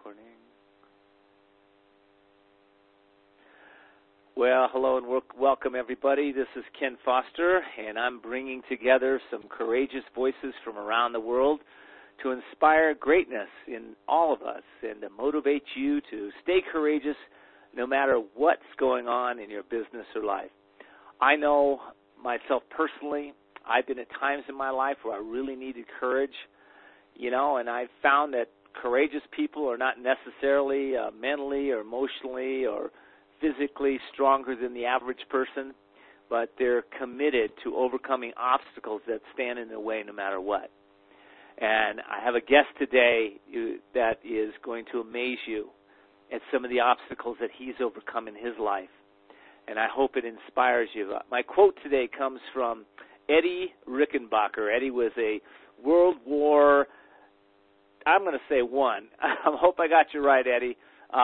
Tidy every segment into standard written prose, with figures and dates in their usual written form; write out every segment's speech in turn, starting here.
recording. Well, hello and welcome everybody. This is Ken Foster, and I'm bringing together some courageous voices from around the world to inspire greatness in all of us and to motivate you to stay courageous no matter what's going on in your business or life. I know myself personally, I've been at times in my life where I really needed courage, and I found that courageous people are not necessarily mentally or emotionally or physically stronger than the average person, but they're committed to overcoming obstacles that stand in their way no matter what. And I have a guest today that is going to amaze you at some of the obstacles that he's overcome in his life, and I hope it inspires you. My quote today comes from Eddie Rickenbacker. Eddie was a World War, I'm going to say one. I hope I got you right, Eddie.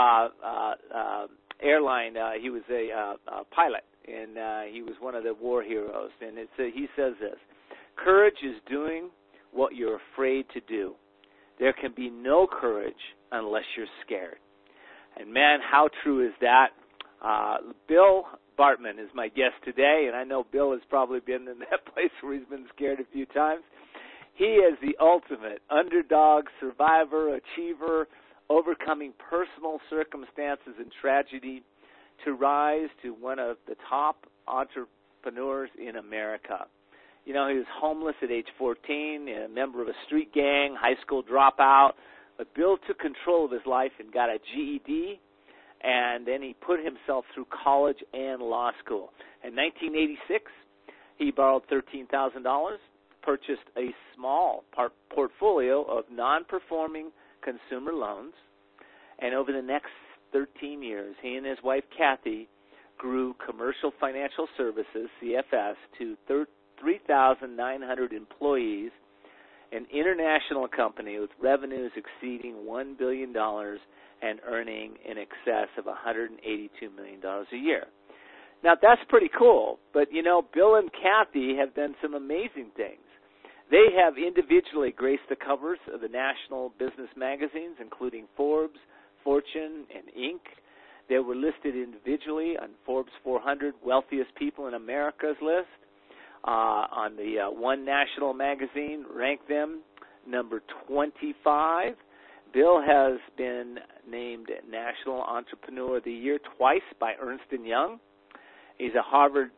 Airline. He was a pilot, and he was one of the war heroes. And he says this: courage is doing what you're afraid to do. There can be no courage unless you're scared. And man, how true is that? Bill Bartman is my guest today, and I know Bill has probably been in that place where he's been scared a few times. He is the ultimate underdog, survivor, achiever, overcoming personal circumstances and tragedy to rise to one of the top entrepreneurs in America. He was homeless at age 14, a member of a street gang, high school dropout, but Bill took control of his life and got a GED, and then he put himself through college and law school. In 1986, he borrowed $13,000, purchased a small portfolio of non-performing consumer loans, and over the next 13 years, he and his wife, Kathy, grew Commercial Financial Services, CFS, to 3,900 employees, an international company with revenues exceeding $1 billion and earning in excess of $182 million a year. Now, that's pretty cool, but, Bill and Kathy have done some amazing things. They have individually graced the covers of the national business magazines, including Forbes, Fortune, and Inc. They were listed individually on Forbes 400 Wealthiest People in America's list. On the One National magazine, ranked them number 25. Bill has been named National Entrepreneur of the Year twice by Ernst & Young. He's a Harvard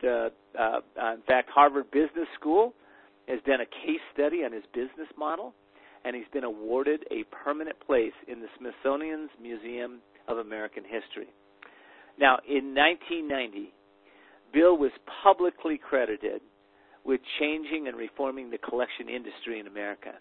Business School has done a case study on his business model, and he's been awarded a permanent place in the Smithsonian's Museum of American History. Now, in 1990, Bill was publicly credited with changing and reforming the collection industry in America.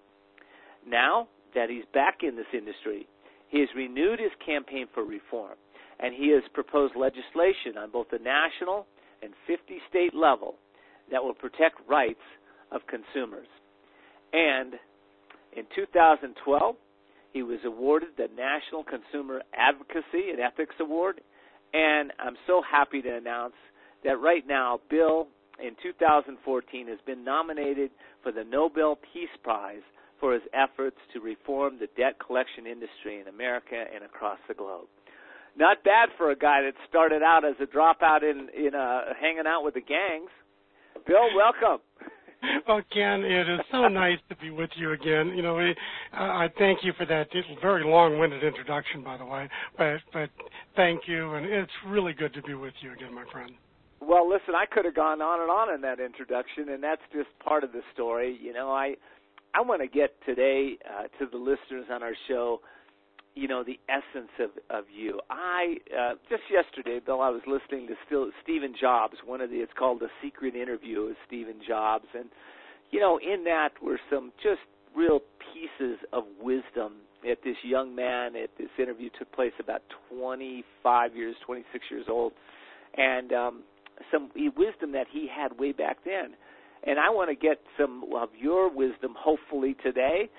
Now that he's back in this industry, he has renewed his campaign for reform, and he has proposed legislation on both the national and 50-state level that will protect rights of consumers. And in 2012, he was awarded the National Consumer Advocacy and Ethics Award, and I'm so happy to announce that right now, Bill, in 2014, has been nominated for the Nobel Peace Prize for his efforts to reform the debt collection industry in America and across the globe. Not bad for a guy that started out as a dropout in hanging out with the gangs. Bill, welcome. Well, Ken, it is so nice to be with you again. I thank you for that very long-winded introduction, by the way, but thank you, and it's really good to be with you again, my friend. Well, listen, I could have gone on and on in that introduction, and that's just part of the story. I want to get today to the listeners on our show, the essence of you. Just yesterday, Bill, I was listening to Stephen Jobs, it's called The Secret Interview with Stephen Jobs, and, in that were some just real pieces of wisdom that this young man at this interview took place about 26 years old, and some wisdom that he had way back then. And I want to get some of your wisdom, hopefully, today,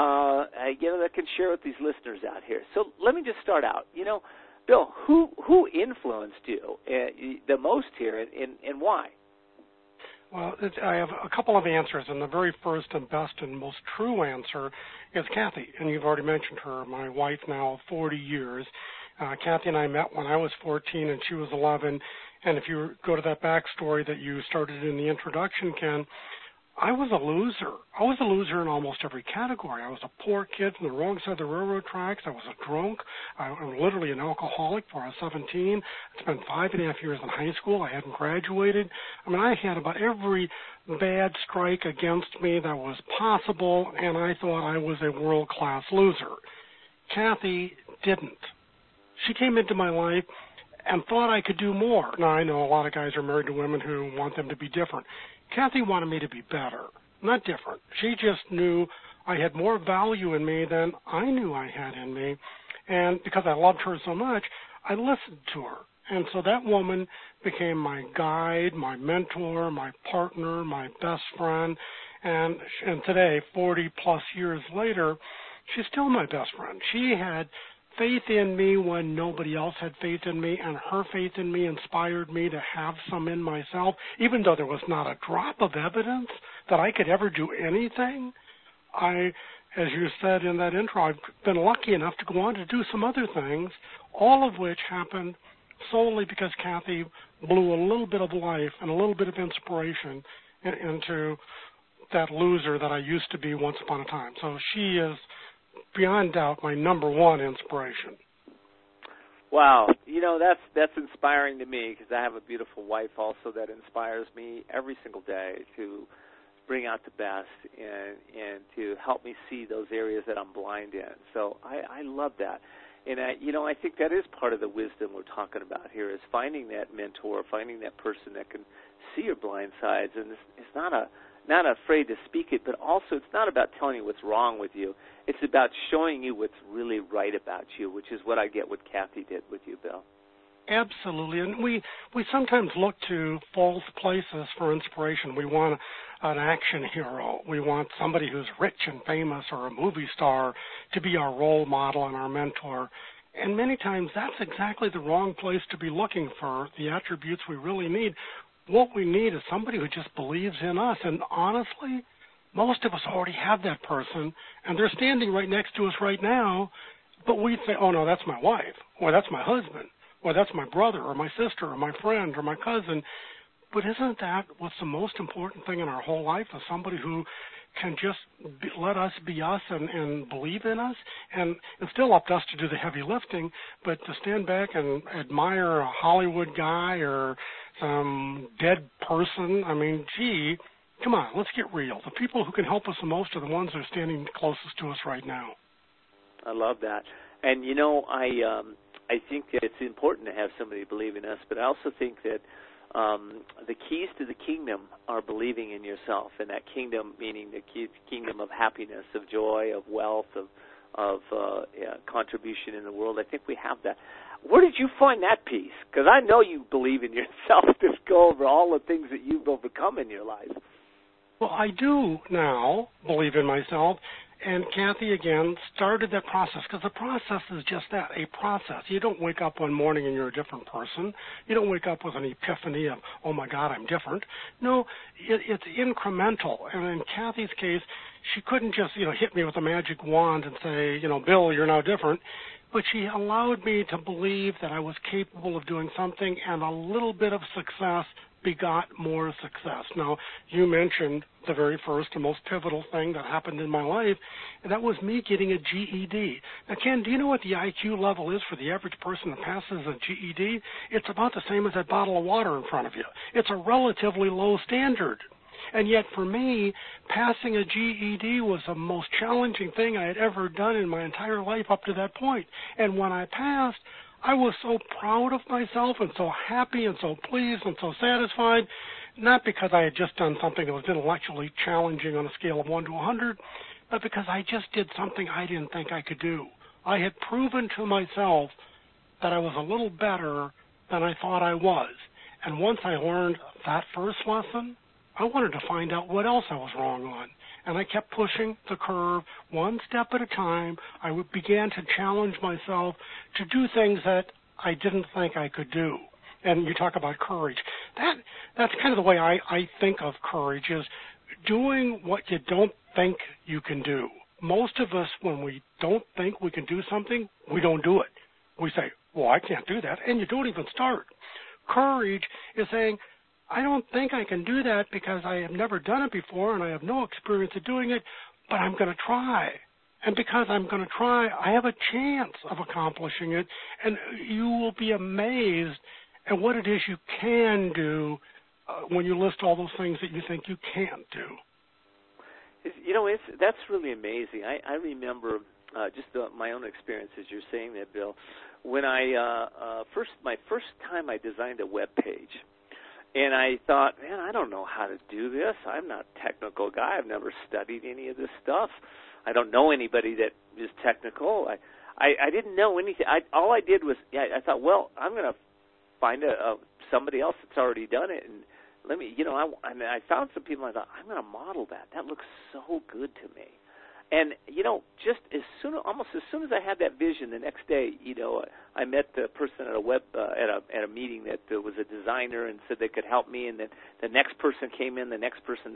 that can share with these listeners out here. So let me just start out. Bill, who influenced you the most here, and why? Well, I have a couple of answers, and the very first and best and most true answer is Kathy, and you've already mentioned her, my wife now 40 years. Kathy and I met when I was 14 and she was 11, and if you go to that backstory that you started in the introduction, Ken, I was a loser. I was a loser in almost every category. I was a poor kid from the wrong side of the railroad tracks. I was a drunk. I was literally an alcoholic before I was 17. I spent 5.5 years in high school. I hadn't graduated. I mean, I had about every bad strike against me that was possible, and I thought I was a world-class loser. Kathy didn't. She came into my life and thought I could do more. Now, I know a lot of guys are married to women who want them to be different. Kathy wanted me to be better, not different. She just knew I had more value in me than I knew I had in me. And because I loved her so much, I listened to her. And so that woman became my guide, my mentor, my partner, my best friend. And today, 40-plus years later, she's still my best friend. She had faith in me when nobody else had faith in me, and her faith in me inspired me to have some in myself, even though there was not a drop of evidence that I could ever do anything. As you said in that intro, I've been lucky enough to go on to do some other things, all of which happened solely because Kathy blew a little bit of life and a little bit of inspiration into that loser that I used to be once upon a time. So she is, beyond doubt, my number one inspiration. Wow. That's inspiring to me because I have a beautiful wife also that inspires me every single day to bring out the best and to help me see those areas that I'm blind in. So I love that. And, I think that is part of the wisdom we're talking about here is finding that mentor, finding that person that can see your blind sides. And it's not afraid to speak it, but also it's not about telling you what's wrong with you. It's about showing you what's really right about you, which is what I get what Kathy did with you, Bill. Absolutely. And we sometimes look to false places for inspiration. We want an action hero. We want somebody who's rich and famous or a movie star to be our role model and our mentor. And many times that's exactly the wrong place to be looking for the attributes we really need. What we need is somebody who just believes in us. And honestly, most of us already have that person, and they're standing right next to us right now, but we say, oh, no, that's my wife, or that's my husband, or that's my brother, or my sister, or my friend, or my cousin. But isn't that what's the most important thing in our whole life, is somebody who can just let us be us and believe in us? And it's still up to us to do the heavy lifting, but to stand back and admire a Hollywood guy or some dead person, I mean, gee, come on, let's get real. The people who can help us the most are the ones that are standing closest to us right now. I love that. And, I think that it's important to have somebody believe in us, but I also think that the keys to the kingdom are believing in yourself, and that kingdom meaning the kingdom of happiness, of joy, of wealth, of contribution in the world. I think we have that. Where did you find that piece? Because I know you believe in yourself to go over all the things that you've overcome in your life. Well, I do now believe in myself, and Kathy, again, started that process, because the process is just that, a process. You don't wake up one morning and you're a different person. You don't wake up with an epiphany of, oh, my God, I'm different. No, it's incremental. And in Kathy's case, she couldn't just, hit me with a magic wand and say, Bill, you're now different. But she allowed me to believe that I was capable of doing something, and a little bit of success begot more success. Now, you mentioned the very first and most pivotal thing that happened in my life, and that was me getting a GED. Now, Ken, do you know what the IQ level is for the average person that passes a GED? It's about the same as that bottle of water in front of you. It's a relatively low standard. And yet for me, passing a GED was the most challenging thing I had ever done in my entire life up to that point. And when I passed, I was so proud of myself and so happy and so pleased and so satisfied, not because I had just done something that was intellectually challenging on a scale of 1 to 100, but because I just did something I didn't think I could do. I had proven to myself that I was a little better than I thought I was. And once I learned that first lesson, I wanted to find out what else I was wrong on. And I kept pushing the curve one step at a time. I began to challenge myself to do things that I didn't think I could do. And you talk about courage. That's kind of the way I think of courage, is doing what you don't think you can do. Most of us, when we don't think we can do something, we don't do it. We say, well, I can't do that, and you don't even start. Courage is saying, I don't think I can do that because I have never done it before and I have no experience of doing it, but I'm going to try. And because I'm going to try, I have a chance of accomplishing it, and you will be amazed at what it is you can do when you list all those things that you think you can't do. That's really amazing. I remember just my own experience as you're saying that, Bill. When my first time I designed a web page, and I thought, man, I don't know how to do this. I'm not a technical guy. I've never studied any of this stuff. I don't know anybody that is technical. I didn't know anything. All I did was I thought, well, I'm going to find somebody else that's already done it, and let me, I found some people. And I thought, I'm going to model that. That looks so good to me. And just almost as soon as I had that vision, the next day, I met the person at a meeting that was a designer and said they could help me. And then the next person came in, the next person.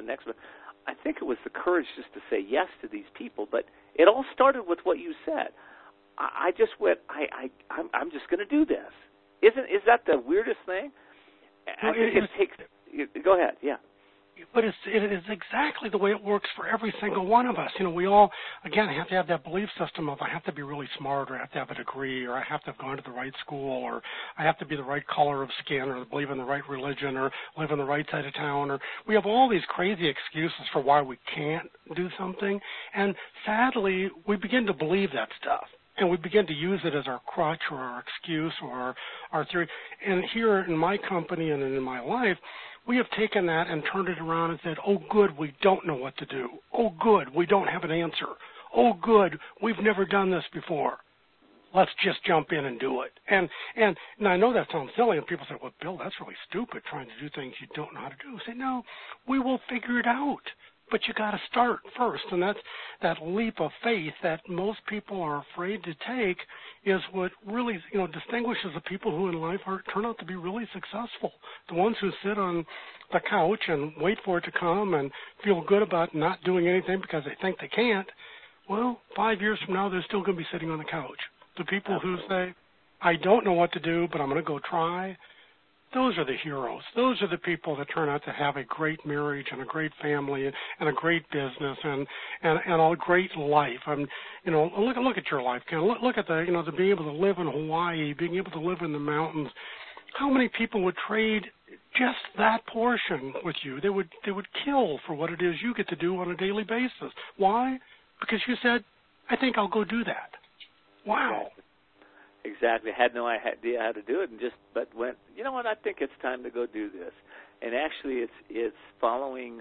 I think it was the courage just to say yes to these people. But it all started with what you said. I just went, I'm just going to do this. Is that the weirdest thing? I think it takes. Go ahead. Yeah. But it is exactly the way it works for every single one of us. We all, again, have to have that belief system of I have to be really smart, or I have to have a degree, or I have to have gone to the right school, or I have to be the right color of skin, or believe in the right religion, or live in the right side of town. Or we have all these crazy excuses for why we can't do something. And sadly, we begin to believe that stuff. And we begin to use it as our crutch or our excuse or our theory. And here in my company and in my life, we have taken that and turned it around and said, oh, good, we don't know what to do. Oh, good, we don't have an answer. Oh, good, we've never done this before. Let's just jump in and do it. And I know that sounds silly, and people say, well, Bill, that's really stupid, trying to do things you don't know how to do. I say, no, we will figure it out. But you got to start first, and that's that leap of faith that most people are afraid to take is what really, distinguishes the people who in life turn out to be really successful. The ones who sit on the couch and wait for it to come and feel good about not doing anything because they think they can't. Well, 5 years from now, they're still going to be sitting on the couch. The people who say, I don't know what to do, but I'm going to go try. Those are the heroes. Those are the people that turn out to have a great marriage and a great family and a great business and a great life. Look at your life, Ken. Look at to being able to live in Hawaii, being able to live in the mountains. How many people would trade just that portion with you? They would kill for what it is you get to do on a daily basis. Why? Because you said, I think I'll go do that. Wow. Exactly. I had no idea how to do it, but went, you know what, I think it's time to go do this. And actually it's following,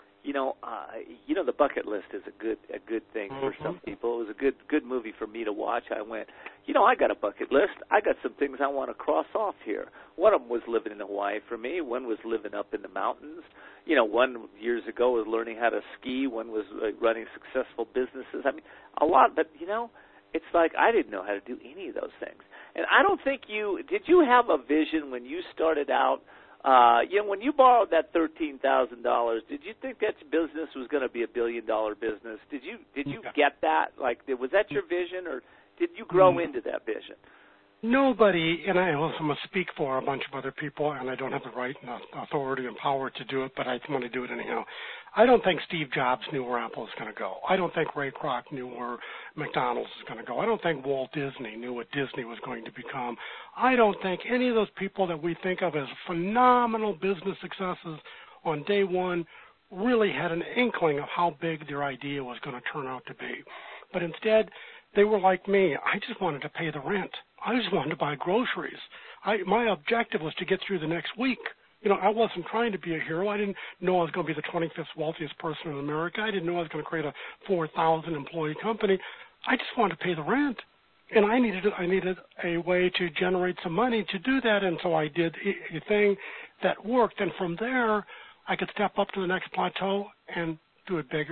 the bucket list is a good thing for some people. It was a good movie for me to watch. I went, I got a bucket list. I got some things I want to cross off here. One of them was living in Hawaii for me. One was living up in the mountains. One years ago was learning how to ski. One was running successful businesses. I mean, a lot, but it's like I didn't know how to do any of those things. And I don't think did you have a vision when you started out, when you borrowed that $13,000, did you think that business was going to be $1 billion business? Did you get that? Like, was that your vision, or did you grow into that vision? Nobody, and I also must speak for a bunch of other people, and I don't have the right and authority and power to do it, but I want to do it anyhow. I don't think Steve Jobs knew where Apple was going to go. I don't think Ray Kroc knew where McDonald's was going to go. I don't think Walt Disney knew what Disney was going to become. I don't think any of those people that we think of as phenomenal business successes on day one really had an inkling of how big their idea was going to turn out to be. But instead, they were like me. I just wanted to pay the rent. I just wanted to buy groceries. My objective was to get through the next week. I wasn't trying to be a hero. I didn't know I was going to be the 25th wealthiest person in America. I didn't know I was going to create a 4,000 employee company. I just wanted to pay the rent. And I needed a way to generate some money to do that, and so I did a thing that worked. And from there, I could step up to the next plateau and do it bigger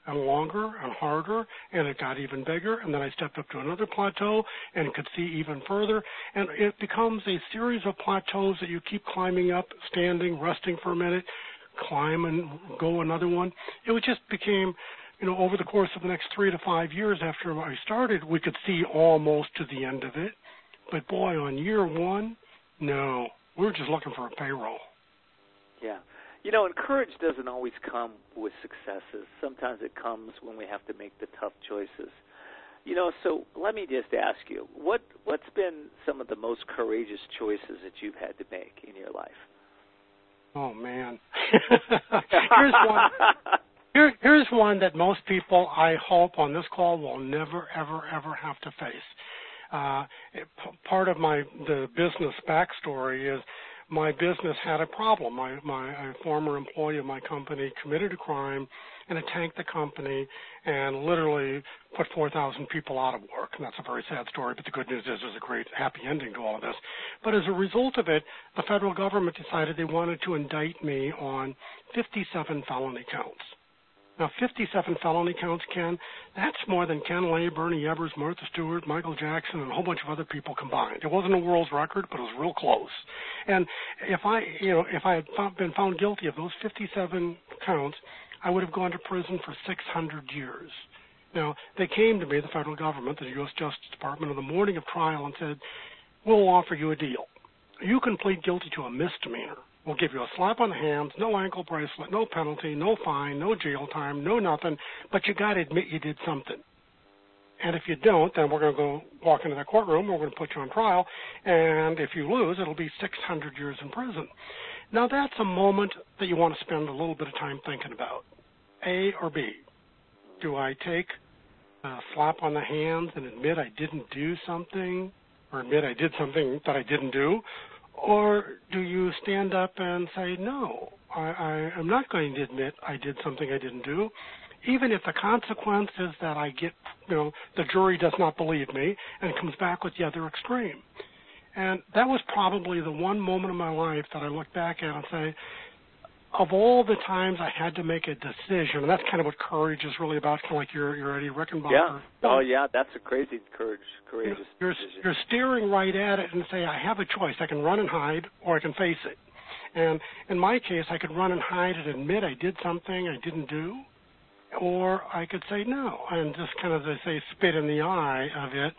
and longer and harder, and it got even bigger, and then I stepped up to another plateau and could see even further, and it becomes a series of plateaus that you keep climbing up, standing, resting for a minute, climb and go another one. It just became, over the course of the next 3 to 5 years after I started, we could see almost to the end of it, but boy, on year one, no, we're just looking for a payroll. Yeah. And courage doesn't always come with successes. Sometimes it comes when we have to make the tough choices. So let me just ask you, what's been some of the most courageous choices that you've had to make in your life? Oh, man. Here's one that most people, I hope, on this call will never, ever, ever have to face. Part of the business backstory is my business had a problem. A former employee of my company committed a crime, and it tanked the company and literally put 4,000 people out of work. And that's a very sad story, but the good news is there's a great happy ending to all of this. But as a result of it, the federal government decided they wanted to indict me on 57 felony counts. Now, 57 felony counts, Ken, that's more than Ken Lay, Bernie Ebbers, Martha Stewart, Michael Jackson, and a whole bunch of other people combined. It wasn't a world's record, but it was real close. And if I had been found guilty of those 57 counts, I would have gone to prison for 600 years. Now, they came to me, the federal government, the U.S. Justice Department, on the morning of trial and said, we'll offer you a deal. You can plead guilty to a misdemeanor. We'll give you a slap on the hands, no ankle bracelet, no penalty, no fine, no jail time, no nothing, but you got to admit you did something. And if you don't, then we're going to go walk into the courtroom, we're going to put you on trial, and if you lose, it'll be 600 years in prison. Now, that's a moment that you want to spend a little bit of time thinking about. A or B? Do I take a slap on the hands and admit I didn't do something, or admit I did something that I didn't do? Or do you stand up and say, no, I'm not going to admit I did something I didn't do, even if the consequence is that I get, the jury does not believe me and comes back with the other extreme. And that was probably the one moment of my life that I look back at and say, of all the times I had to make a decision, and that's kind of what courage is really about, kind of like your Eddie Rickenbacker. Yeah. Oh, yeah, that's a courageous decision. You're staring right at it and say, I have a choice. I can run and hide, or I can face it. And in my case, I could run and hide and admit I did something I didn't do, or I could say no, and just kind of, as they say, spit in the eye of it.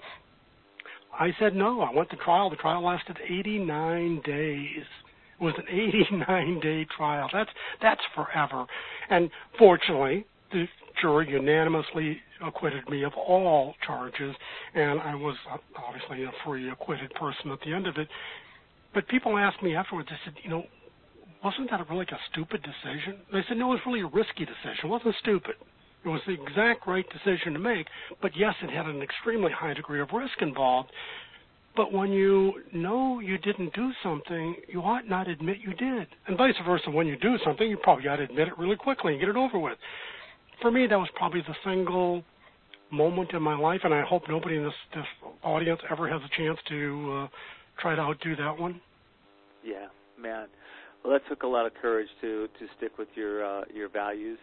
I said no. I went to trial. The trial lasted 89 days. It was an 89-day trial. That's forever. And fortunately, the jury unanimously acquitted me of all charges, and I was obviously a free, acquitted person at the end of it. But people asked me afterwards, they said, wasn't that really like a stupid decision? They said, no, it was really a risky decision. It wasn't stupid. It was the exact right decision to make, but yes, it had an extremely high degree of risk involved. But when you know you didn't do something, you ought not admit you did. And vice versa, when you do something, you probably ought to admit it really quickly and get it over with. For me, that was probably the single moment in my life, and I hope nobody in this audience ever has a chance to try to outdo that one. Yeah, man. Well, that took a lot of courage to stick with your values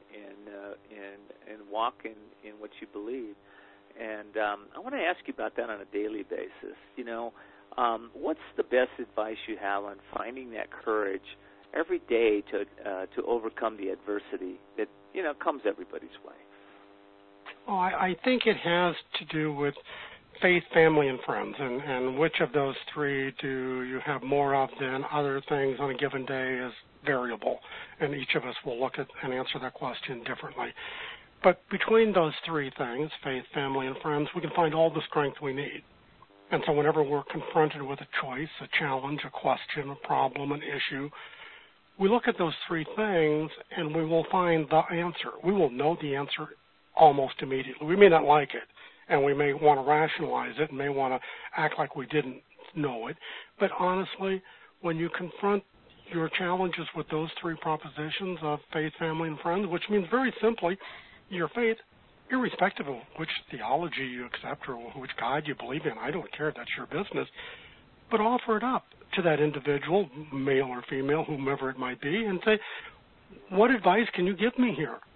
and walk in what you believe. And I want to ask you about that on a daily basis. What's the best advice you have on finding that courage every day to overcome the adversity that comes everybody's way? Well, I think it has to do with faith, family, and friends, and which of those three do you have more of than other things on a given day is variable, and each of us will look at and answer that question differently. But between those three things, faith, family, and friends, we can find all the strength we need. And so whenever we're confronted with a choice, a challenge, a question, a problem, an issue, we look at those three things and we will find the answer. We will know the answer almost immediately. We may not like it, and we may want to rationalize it and may want to act like we didn't know it. But honestly, when you confront your challenges with those three propositions of faith, family, and friends, which means very simply your faith, irrespective of which theology you accept or which God you believe in, I don't care, that's your business, but offer it up to that individual, male or female, whomever it might be, and say, what advice can you give me here?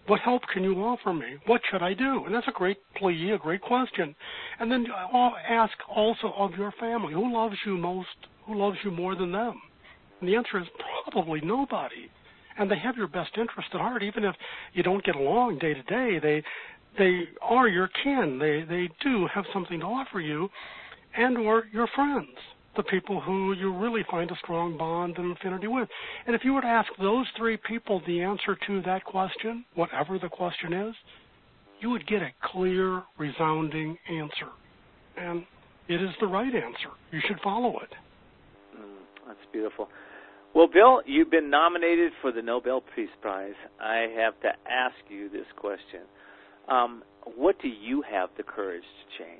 What help can you offer me? What should I do? And that's a great plea, a great question. And then ask also of your family, who loves you most, who loves you more than them? And the answer is probably nobody. And they have your best interest at heart, even if you don't get along day to day. They are your kin. They do have something to offer you, and or your friends, the people who you really find a strong bond and affinity with. And if you were to ask those three people the answer to that question, whatever the question is, you would get a clear, resounding answer. And it is the right answer. You should follow it. That's beautiful. Well, Bill, you've been nominated for the Nobel Peace Prize. I have to ask you this question. What do you have the courage to change?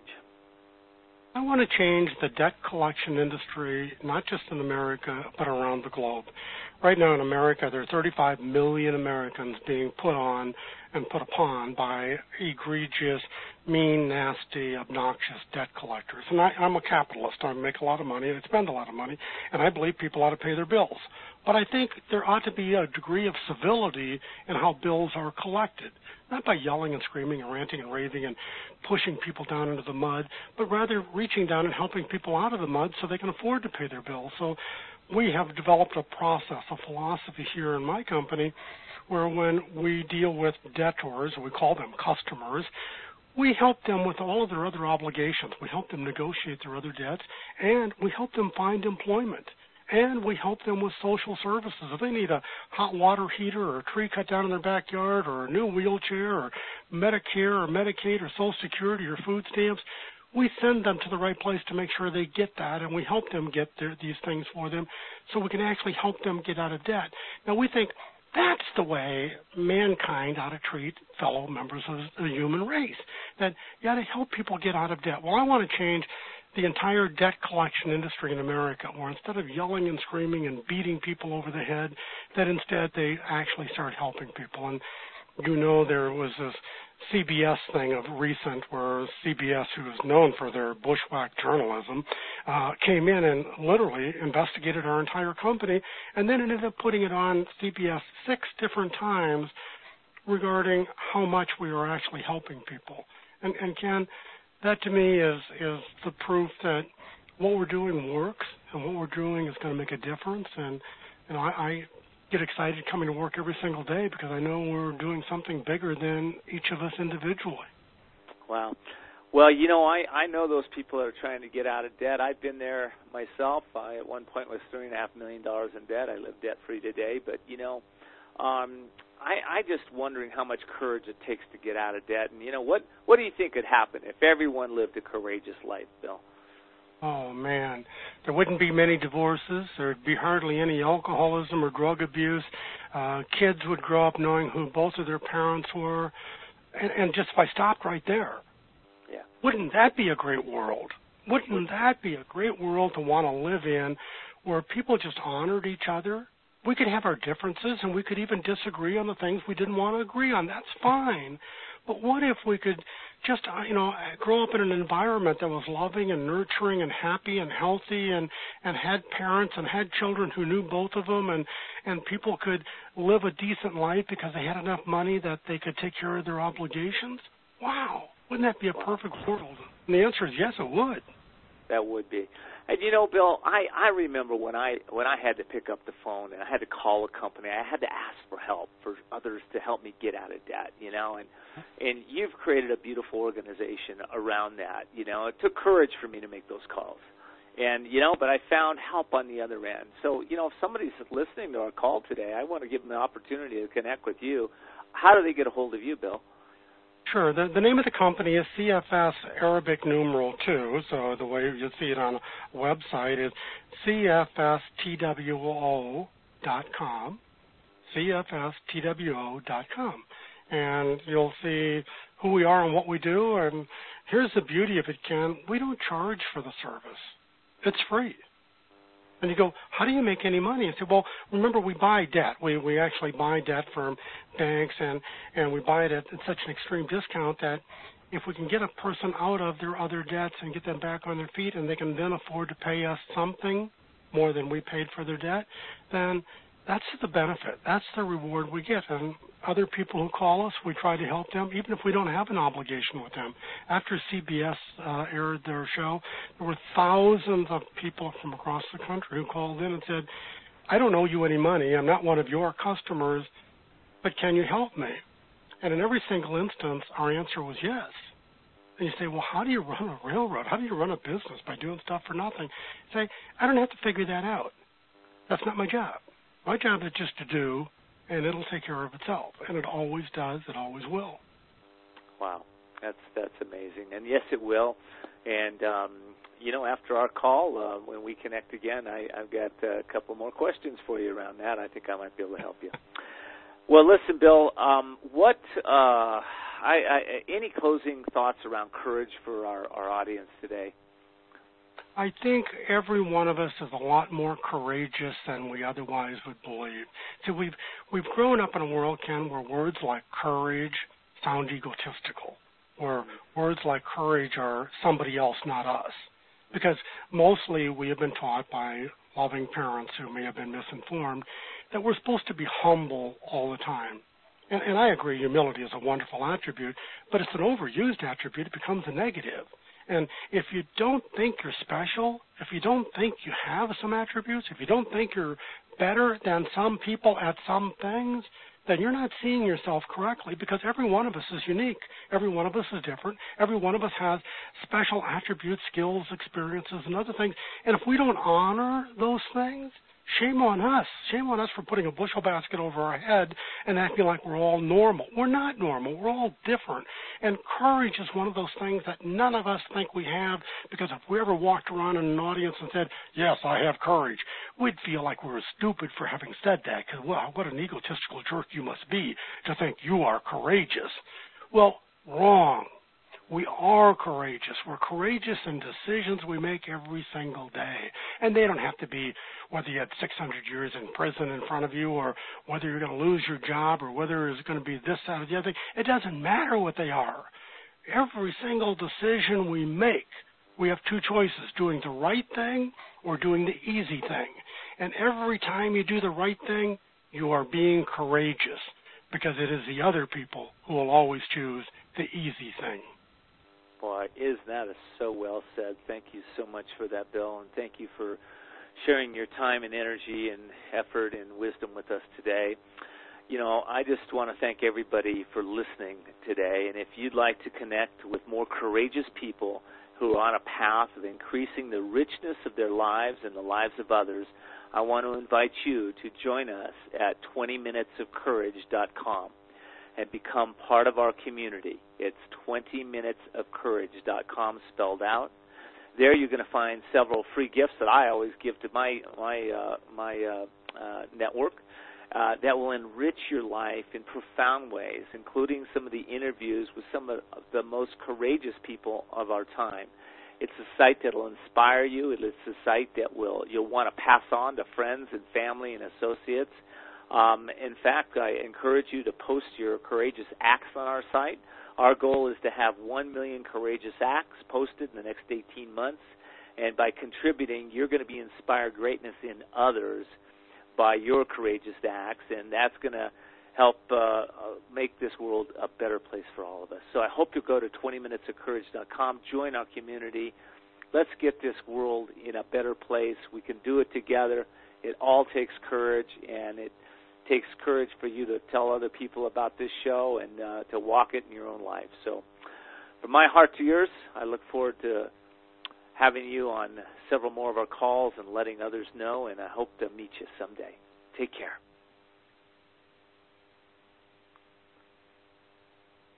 I want to change the debt collection industry, not just in America, but around the globe. Right now in America, there are 35 million Americans being put on and put upon by egregious, mean, nasty, obnoxious debt collectors. And I'm a capitalist. I make a lot of money and I spend a lot of money, and I believe people ought to pay their bills. But I think there ought to be a degree of civility in how bills are collected, not by yelling and screaming and ranting and raving and pushing people down into the mud, but rather reaching down and helping people out of the mud so they can afford to pay their bills. So we have developed a process, a philosophy here in my company where when we deal with debtors, we call them customers, we help them with all of their other obligations. We help them negotiate their other debts, and we help them find employment. And we help them with social services. If they need a hot water heater or a tree cut down in their backyard or a new wheelchair or Medicare or Medicaid or Social Security or food stamps, we send them to the right place to make sure they get that, and we help them get these things for them so we can actually help them get out of debt. Now, we think that's the way mankind ought to treat fellow members of the human race, that you ought to help people get out of debt. Well, I want to change the entire debt collection industry in America, where instead of yelling and screaming and beating people over the head, that instead they actually start helping people. And you know, there was this CBS thing of recent where CBS, who is known for their bushwhack journalism, came in and literally investigated our entire company and then ended up putting it on CBS 6 different times regarding how much we were actually helping people. And Ken, that to me is the proof that what we're doing works and what we're doing is going to make a difference. And I get excited coming to work every single day because I know we're doing something bigger than each of us individually. Wow. Well, you know, I know those people that are trying to get out of debt. I've been there myself. I at one point was $3.5 million in debt. I live debt-free today. But, you know, I just wondering how much courage it takes to get out of debt. And, you know, what do you think could happen if everyone lived a courageous life, Bill? Oh, man. There wouldn't be many divorces. There'd be hardly any alcoholism or drug abuse. Kids would grow up knowing who both of their parents were. And just if I stopped right there, yeah, wouldn't that be a great world? Wouldn't that be a great world to want to live in where people just honored each other? We could have our differences, and we could even disagree on the things we didn't want to agree on. That's fine. But what if we could just, grow up in an environment that was loving and nurturing and happy and healthy and had parents and had children who knew both of them, and people could live a decent life because they had enough money that they could take care of their obligations? Wow. Wouldn't that be a perfect world? And the answer is yes, it would. That would be. And, you know, Bill, I remember when I had to pick up the phone and I had to call a company, I had to ask for help, for others to help me get out of debt, you know, and you've created a beautiful organization around that, you know. It took courage for me to make those calls. And, you know, but I found help on the other end. So, you know, if somebody's listening to our call today, I want to give them the opportunity to connect with you. How do they get a hold of you, Bill? Sure. The name of the company is CFS Arabic numeral 2, so the way you see it on a website is cfstwo.com, cfstwo.com. And you'll see who we are and what we do, and here's the beauty of it, Ken. We don't charge for the service. It's free. And you go, how do you make any money? I say, well, remember, we buy debt. We actually buy debt from banks, and we buy it at such an extreme discount that if we can get a person out of their other debts and get them back on their feet and they can then afford to pay us something more than we paid for their debt, then That's the benefit. That's the reward we get. And other people who call us, we try to help them, even if we don't have an obligation with them. After CBS aired their show, there were thousands of people from across the country who called in and said, I don't owe you any money. I'm not one of your customers, but can you help me? And in every single instance, our answer was yes. And you say, well, how do you run a railroad? How do you run a business by doing stuff for nothing? Say, I don't have to figure that out. That's not my job. My job is just to do, and it'll take care of itself. And it always does. It always will. Wow. That's amazing. And yes, it will. And, after our call, when we connect again, I've got a couple more questions for you around that. I think I might be able to help you. Well, listen, Bill, any closing thoughts around courage for our audience today? I think every one of us is a lot more courageous than we otherwise would believe. So we've grown up in a world, Ken, where words like courage sound egotistical, where words like courage are somebody else, not us. Because mostly we have been taught by loving parents who may have been misinformed that we're supposed to be humble all the time. And I agree, humility is a wonderful attribute, but it's an overused attribute. It becomes a negative. And if you don't think you're special, if you don't think you have some attributes, if you don't think you're better than some people at some things, then you're not seeing yourself correctly, because every one of us is unique. Every one of us is different. Every one of us has special attributes, skills, experiences, and other things. And if we don't honor those things, shame on us. Shame on us for putting a bushel basket over our head and acting like we're all normal. We're not normal. We're all different. And courage is one of those things that none of us think we have, because if we ever walked around in an audience and said, yes, I have courage, we'd feel like we were stupid for having said that, because, wow, what an egotistical jerk you must be to think you are courageous. Well, wrong. We are courageous. We're courageous in decisions we make every single day. And they don't have to be whether you had 600 years in prison in front of you, or whether you're going to lose your job, or whether it's going to be this, that, or the other thing. It doesn't matter what they are. Every single decision we make, we have two choices, doing the right thing or doing the easy thing. And every time you do the right thing, you are being courageous, because it is the other people who will always choose the easy thing. Boy, isn't that so well said? Thank you so much for that, Bill, and thank you for sharing your time and energy and effort and wisdom with us today. I just want to thank everybody for listening today, and if you'd like to connect with more courageous people who are on a path of increasing the richness of their lives and the lives of others, I want to invite you to join us at 20minutesofcourage.com. and become part of our community. It's 20minutesofcourage.com spelled out. There you're going to find several free gifts that I always give to my network that will enrich your life in profound ways, including some of the interviews with some of the most courageous people of our time. It's a site that will inspire you. It's a site that you'll want to pass on to friends and family and associates. In fact, I encourage you to post your courageous acts on our site. Our goal is to have 1 million courageous acts posted in the next 18 months, and by contributing, you're going to be inspired greatness in others by your courageous acts, and that's going to help make this world a better place for all of us. So I hope you'll go to 20minutesofcourage.com, join our community. Let's get this world in a better place. We can do it together. It all takes courage, and it takes courage for you to tell other people about this show and to walk it in your own life. So from my heart to yours, I look forward to having you on several more of our calls and letting others know, and I hope to meet you someday. Take care.